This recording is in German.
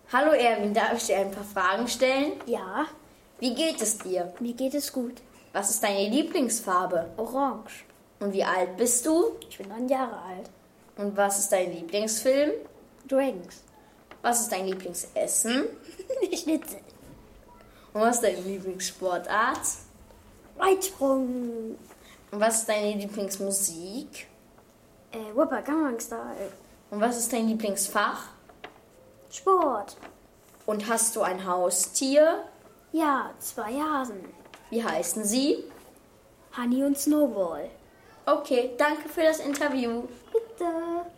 Hallo Erwin, darf ich dir ein paar Fragen stellen? Ja, Wie geht es dir? mir geht es gut. Was ist deine Lieblingsfarbe? Orange. Und wie alt bist du? Ich bin 9 Jahre alt. Und was ist dein Lieblingsfilm? Dragons. Was ist dein Lieblingsessen? Schnitzel. Und was ist deine Lieblingssportart? Weitsprung. Und was ist deine Lieblingsmusik? Whopper Gangnam Style. Und was ist dein Lieblingsfach? Sport. Und hast du ein Haustier? Ja, 2 Hasen. Wie heißen sie? Honey und Snowball. Okay, danke für das Interview. Bitte.